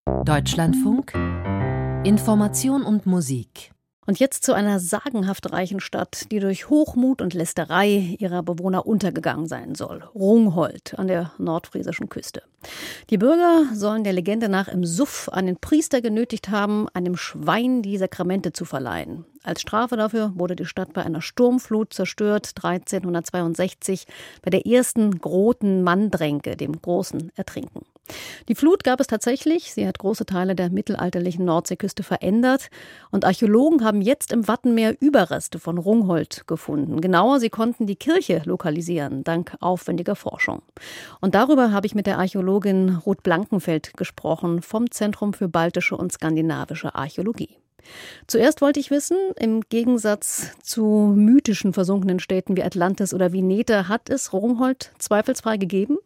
Deutschlandfunk Information und Musik. Und jetzt zu einer sagenhaft reichen Stadt, die durch Hochmut und Lästerei ihrer Bewohner untergegangen sein soll. Rungholt an der nordfriesischen Küste. Die Bürger sollen der Legende nach im Suff einen Priester genötigt haben, einem Schwein die Sakramente zu verleihen. Als Strafe dafür wurde die Stadt bei einer Sturmflut zerstört, 1362, bei der ersten großen Manndränke, dem großen Ertrinken. Die Flut gab es tatsächlich. Sie hat große Teile der mittelalterlichen Nordseeküste verändert. Und Archäologen haben jetzt im Wattenmeer Überreste von Rungholt gefunden. Genauer, sie konnten die Kirche lokalisieren, dank aufwendiger Forschung. Und darüber habe ich mit der Archäologin Ruth Blankenfeld gesprochen, vom Zentrum für baltische und skandinavische Archäologie. Zuerst wollte ich wissen, im Gegensatz zu mythischen versunkenen Städten wie Atlantis oder Veneta, hat es Rungholt zweifelsfrei gegeben?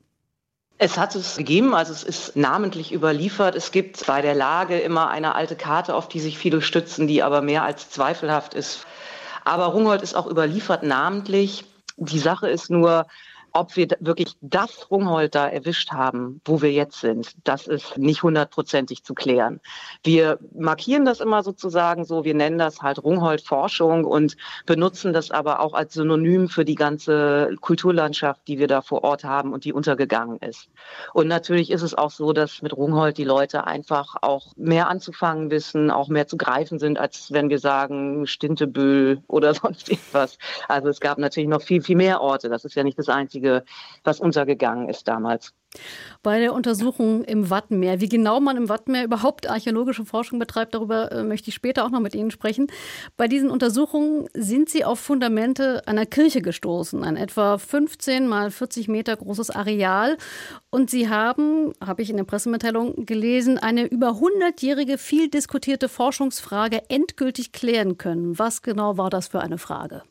Es hat es gegeben, also es ist namentlich überliefert. Es gibt bei der Lage immer eine alte Karte, auf die sich viele stützen, die aber mehr als zweifelhaft ist. Aber Rungholt ist auch überliefert namentlich. Die Sache ist nur, ob wir wirklich das Rungholt da erwischt haben, wo wir jetzt sind, das ist nicht 100%ig zu klären. Wir markieren das immer sozusagen so, wir nennen das halt Rungholt-Forschung und benutzen das aber auch als Synonym für die ganze Kulturlandschaft, die wir da vor Ort haben und die untergegangen ist. Und natürlich ist es auch so, dass mit Rungholt die Leute einfach auch mehr anzufangen wissen, auch mehr zu greifen sind, als wenn wir sagen Stintebüll oder sonst irgendwas. Also es gab natürlich noch viel, viel mehr Orte. Das ist ja nicht das Einzige, was untergegangen ist damals. Bei der Untersuchung im Wattenmeer, wie genau man im Wattenmeer überhaupt archäologische Forschung betreibt, darüber möchte ich später auch noch mit Ihnen sprechen. Bei diesen Untersuchungen sind Sie auf Fundamente einer Kirche gestoßen, ein etwa 15 mal 40 Meter großes Areal. Und Sie haben, habe ich in der Pressemitteilung gelesen, eine über 100-jährige, viel diskutierte Forschungsfrage endgültig klären können. Was genau war das für eine Frage?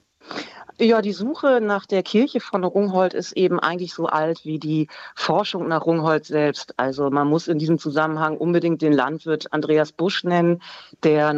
Ja, die Suche nach der Kirche von Rungholt ist eben eigentlich so alt wie die Forschung nach Rungholt selbst. Also man muss in diesem Zusammenhang unbedingt den Landwirt Andreas Busch nennen, der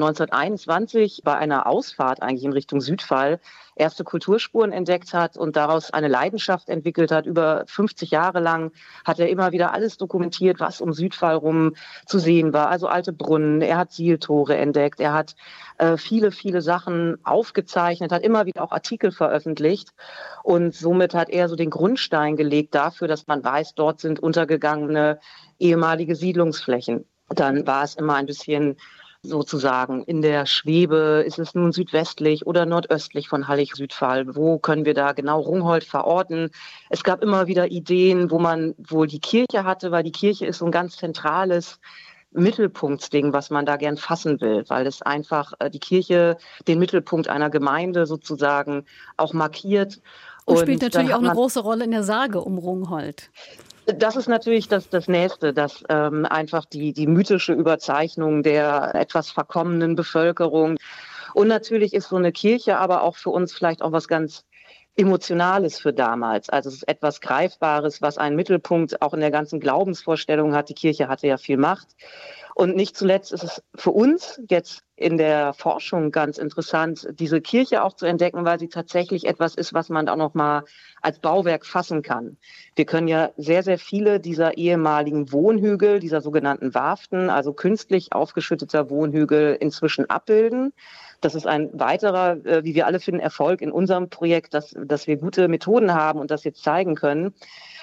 1921 bei einer Ausfahrt eigentlich in Richtung Südfall erste Kulturspuren entdeckt hat und daraus eine Leidenschaft entwickelt hat. Über 50 Jahre lang hat er immer wieder alles dokumentiert, was um Südfall rum zu sehen war. Also alte Brunnen, er hat Sieltore entdeckt, er hat viele, viele Sachen aufgezeichnet, hat immer wieder auch Artikel veröffentlicht und somit hat er so den Grundstein gelegt dafür, dass man weiß, dort sind untergegangene ehemalige Siedlungsflächen. Dann war es immer ein bisschen sozusagen in der Schwebe, ist es nun südwestlich oder nordöstlich von Hallig-Südfall? Wo können wir da genau Rungholt verorten? Es gab immer wieder Ideen, wo man wohl die Kirche hatte, weil die Kirche ist so ein ganz zentrales Mittelpunktsding, was man da gern fassen will, weil es einfach die Kirche den Mittelpunkt einer Gemeinde sozusagen auch markiert. Und spielt natürlich auch eine große Rolle in der Sage um Rungholt. Das ist natürlich das Nächste, dass einfach die mythische Überzeichnung der etwas verkommenen Bevölkerung. Und natürlich ist so eine Kirche aber auch für uns vielleicht auch was ganz Emotionales für damals. Also es ist etwas Greifbares, was einen Mittelpunkt auch in der ganzen Glaubensvorstellung hat. Die Kirche hatte ja viel Macht. Und nicht zuletzt ist es für uns jetzt in der Forschung ganz interessant, diese Kirche auch zu entdecken, weil sie tatsächlich etwas ist, was man auch noch mal als Bauwerk fassen kann. Wir können ja sehr, sehr viele dieser ehemaligen Wohnhügel, dieser sogenannten Warften, also künstlich aufgeschütteter Wohnhügel, inzwischen abbilden. Das ist ein weiterer, wie wir alle finden, Erfolg in unserem Projekt, dass wir gute Methoden haben und das jetzt zeigen können.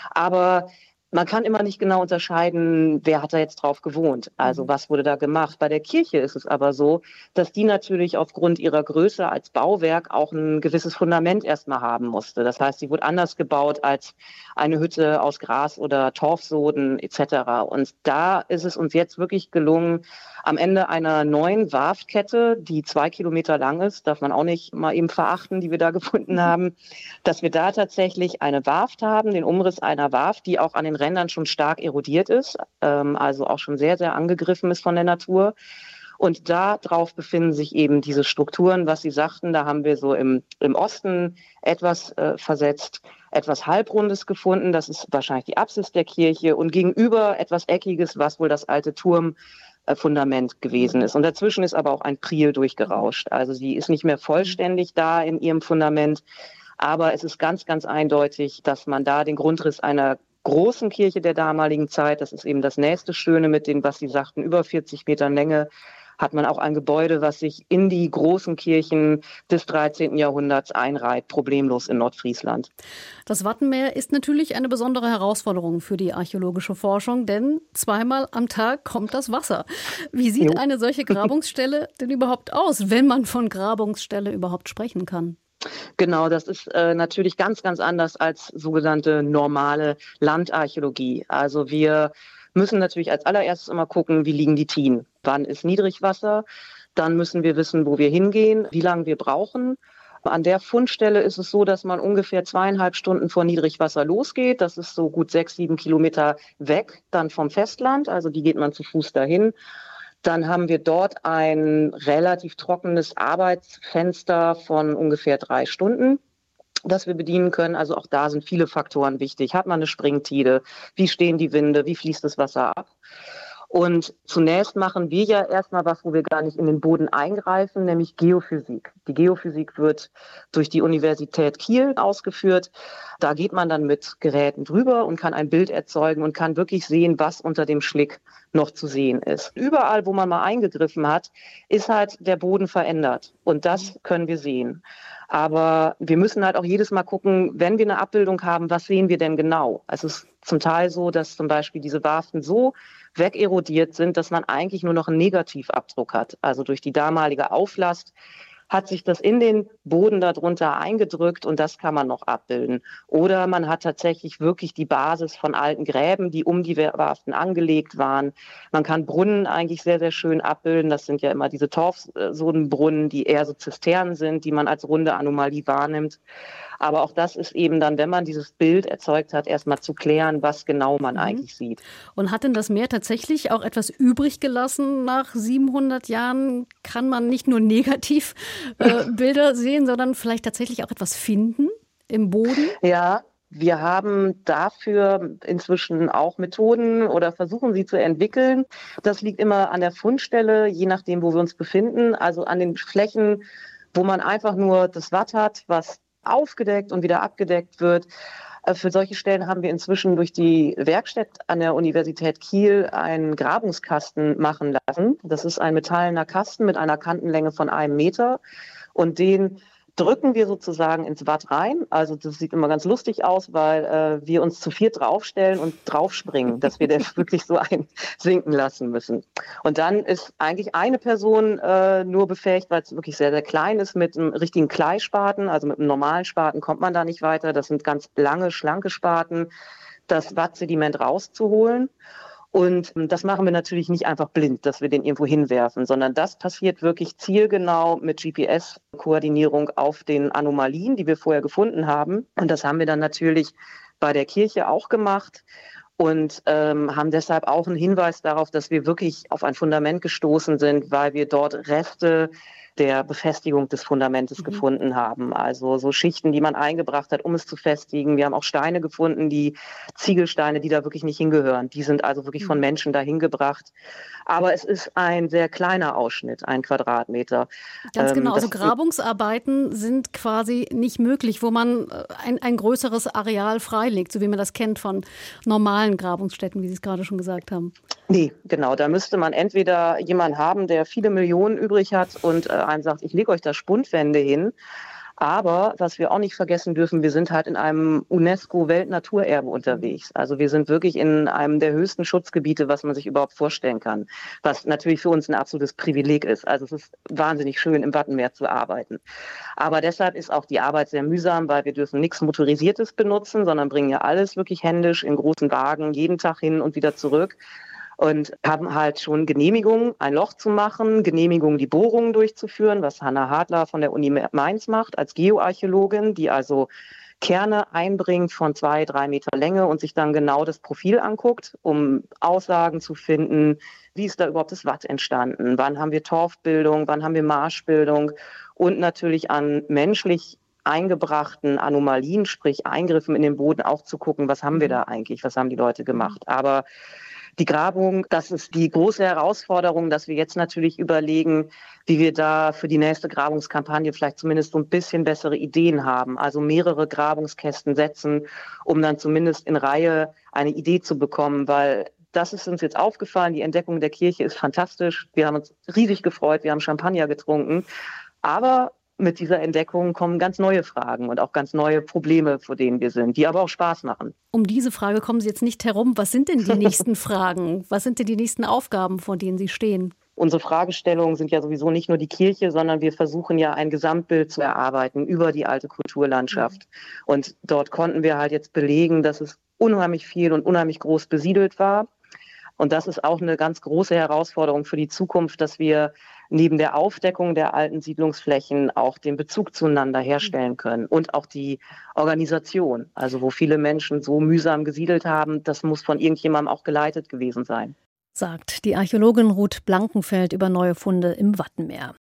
Aber man kann immer nicht genau unterscheiden, wer hat da jetzt drauf gewohnt. Also was wurde da gemacht. Bei der Kirche ist es aber so, dass die natürlich aufgrund ihrer Größe als Bauwerk auch ein gewisses Fundament erstmal haben musste. Das heißt, sie wurde anders gebaut als eine Hütte aus Gras oder Torfsoden etc. Und da ist es uns jetzt wirklich gelungen, am Ende einer neuen Warftkette, die 2 Kilometer lang ist, darf man auch nicht mal eben verachten, die wir da gefunden haben, dass wir da tatsächlich eine Warft haben, den Umriss einer Warft, die auch an den Rändern schon stark erodiert ist, also auch schon sehr, sehr angegriffen ist von der Natur. Und da drauf befinden sich eben diese Strukturen, was Sie sagten, da haben wir so im Osten etwas versetzt, etwas Halbrundes gefunden, das ist wahrscheinlich die Apsis der Kirche und gegenüber etwas Eckiges, was wohl das alte Turmfundament gewesen ist. Und dazwischen ist aber auch ein Priel durchgerauscht. Also sie ist nicht mehr vollständig da in ihrem Fundament, aber es ist ganz, ganz eindeutig, dass man da den Grundriss einer großen Kirche der damaligen Zeit, das ist eben das nächste Schöne mit den, was Sie sagten, über 40 Metern Länge, hat man auch ein Gebäude, was sich in die großen Kirchen des 13. Jahrhunderts einreiht, problemlos in Nordfriesland. Das Wattenmeer ist natürlich eine besondere Herausforderung für die archäologische Forschung, denn zweimal am Tag kommt das Wasser. Wie sieht eine solche Grabungsstelle denn überhaupt aus, wenn man von Grabungsstelle überhaupt sprechen kann? Genau, das ist natürlich ganz, ganz anders als sogenannte normale Landarchäologie. Also wir müssen natürlich als allererstes immer gucken, wie liegen die Tien. Wann ist Niedrigwasser? Dann müssen wir wissen, wo wir hingehen, wie lange wir brauchen. An der Fundstelle ist es so, dass man ungefähr 2,5 Stunden vor Niedrigwasser losgeht. Das ist so gut 6, 7 Kilometer weg dann vom Festland. Also die geht man zu Fuß dahin. Dann haben wir dort ein relativ trockenes Arbeitsfenster von ungefähr 3 Stunden, das wir bedienen können. Also auch da sind viele Faktoren wichtig. Hat man eine Springtide? Wie stehen die Winde? Wie fließt das Wasser ab? Und zunächst machen wir ja erstmal was, wo wir gar nicht in den Boden eingreifen, nämlich Geophysik. Die Geophysik wird durch die Universität Kiel ausgeführt. Da geht man dann mit Geräten drüber und kann ein Bild erzeugen und kann wirklich sehen, was unter dem Schlick noch zu sehen ist. Überall, wo man mal eingegriffen hat, ist halt der Boden verändert. Und das können wir sehen. Aber wir müssen halt auch jedes Mal gucken, wenn wir eine Abbildung haben, was sehen wir denn genau? Also es ist zum Teil so, dass zum Beispiel diese Warften so wegerodiert sind, dass man eigentlich nur noch einen Negativabdruck hat. Also durch die damalige Auflast hat sich das in den Boden darunter eingedrückt und das kann man noch abbilden. Oder man hat tatsächlich wirklich die Basis von alten Gräben, die um die Warften angelegt waren. Man kann Brunnen eigentlich sehr, sehr schön abbilden. Das sind ja immer diese Torfsodenbrunnen, die eher so Zisternen sind, die man als runde Anomalie wahrnimmt. Aber auch das ist eben dann, wenn man dieses Bild erzeugt hat, erstmal zu klären, was genau man eigentlich sieht. Und hat denn das Meer tatsächlich auch etwas übrig gelassen nach 700 Jahren? Kann man nicht nur negativ Bilder sehen, sondern vielleicht tatsächlich auch etwas finden im Boden? Ja, wir haben dafür inzwischen auch Methoden oder versuchen sie zu entwickeln. Das liegt immer an der Fundstelle, je nachdem, wo wir uns befinden. Also an den Flächen, wo man einfach nur das Watt hat, was aufgedeckt und wieder abgedeckt wird. Für solche Stellen haben wir inzwischen durch die Werkstatt an der Universität Kiel einen Grabungskasten machen lassen. Das ist ein metallener Kasten mit einer Kantenlänge von 1 Meter und den drücken wir sozusagen ins Watt rein. Also das sieht immer ganz lustig aus, weil wir uns zu 4 draufstellen und draufspringen, dass wir das wirklich so einsinken lassen müssen. Und dann ist eigentlich eine Person nur befähigt, weil es wirklich sehr, sehr klein ist, mit einem richtigen Kleispaten, also mit einem normalen Spaten kommt man da nicht weiter. Das sind ganz lange, schlanke Spaten, das Wattsediment rauszuholen. Und das machen wir natürlich nicht einfach blind, dass wir den irgendwo hinwerfen, sondern das passiert wirklich zielgenau mit GPS-Koordinierung auf den Anomalien, die wir vorher gefunden haben. Und das haben wir dann natürlich bei der Kirche auch gemacht und haben deshalb auch einen Hinweis darauf, dass wir wirklich auf ein Fundament gestoßen sind, weil wir dort Reste der Befestigung des Fundamentes gefunden haben. Also so Schichten, die man eingebracht hat, um es zu festigen. Wir haben auch Steine gefunden, die Ziegelsteine, die da wirklich nicht hingehören. Die sind also wirklich von Menschen dahin gebracht. Aber es ist ein sehr kleiner Ausschnitt, 1 Quadratmeter. Ganz genau, also Grabungsarbeiten sind quasi nicht möglich, wo man ein größeres Areal freilegt, so wie man das kennt von normalen Grabungsstätten, wie Sie es gerade schon gesagt haben. Nee, genau. Da müsste man entweder jemanden haben, der viele Millionen übrig hat und einem sagt, ich lege euch da Spundwände hin. Aber was wir auch nicht vergessen dürfen, wir sind halt in einem UNESCO-Weltnaturerbe unterwegs. Also wir sind wirklich in einem der höchsten Schutzgebiete, was man sich überhaupt vorstellen kann. Was natürlich für uns ein absolutes Privileg ist. Also es ist wahnsinnig schön, im Wattenmeer zu arbeiten. Aber deshalb ist auch die Arbeit sehr mühsam, weil wir dürfen nichts Motorisiertes benutzen, sondern bringen ja alles wirklich händisch in großen Wagen jeden Tag hin und wieder zurück. Und haben halt schon Genehmigungen, ein Loch zu machen, Genehmigungen, die Bohrungen durchzuführen, was Hanna Hadler von der Uni Mainz macht als Geoarchäologin, die also Kerne einbringt von 2, 3 Meter Länge und sich dann genau das Profil anguckt, um Aussagen zu finden, wie ist da überhaupt das Watt entstanden, wann haben wir Torfbildung, wann haben wir Marschbildung und natürlich an menschlich eingebrachten Anomalien, sprich Eingriffen in den Boden auch zu gucken, was haben wir da eigentlich, was haben die Leute gemacht. Aber Die Grabung, das ist die große Herausforderung, dass wir jetzt natürlich überlegen, wie wir da für die nächste Grabungskampagne vielleicht zumindest so ein bisschen bessere Ideen haben. Also mehrere Grabungskästen setzen, um dann zumindest in Reihe eine Idee zu bekommen, weil das ist uns jetzt aufgefallen. Die Entdeckung der Kirche ist fantastisch. Wir haben uns riesig gefreut. Wir haben Champagner getrunken. Aber mit dieser Entdeckung kommen ganz neue Fragen und auch ganz neue Probleme, vor denen wir sind, die aber auch Spaß machen. Um diese Frage kommen Sie jetzt nicht herum. Was sind denn die nächsten Fragen? Was sind denn die nächsten Aufgaben, vor denen Sie stehen? Unsere Fragestellungen sind ja sowieso nicht nur die Kirche, sondern wir versuchen ja ein Gesamtbild zu erarbeiten über die alte Kulturlandschaft. Und dort konnten wir halt jetzt belegen, dass es unheimlich viel und unheimlich groß besiedelt war. Und das ist auch eine ganz große Herausforderung für die Zukunft, dass wir neben der Aufdeckung der alten Siedlungsflächen auch den Bezug zueinander herstellen können und auch die Organisation. Also wo viele Menschen so mühsam gesiedelt haben, das muss von irgendjemandem auch geleitet gewesen sein. Sagt die Archäologin Ruth Blankenfeld über neue Funde im Wattenmeer.